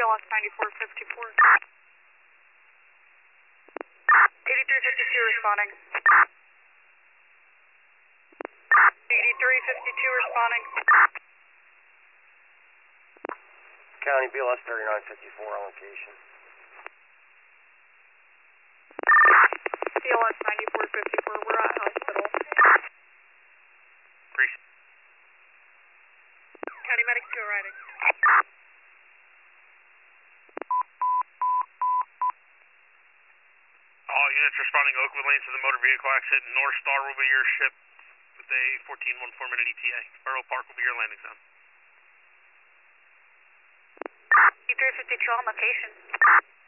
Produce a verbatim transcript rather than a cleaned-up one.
B L S ninety-four fifty-four. eighty-three fifty-two responding. eighty-three fifty-two responding. County B L S thirty-nine fifty-four on location. B L S ninety-four fifty-four, we're at hospital. Appreciate it. County medics go riding. All units responding Oakwood lanes to the motor vehicle accident. North Star will be your ship with a fourteen one four minute E T A. Borough Park will be your landing zone. eighty-three fifty-two on location.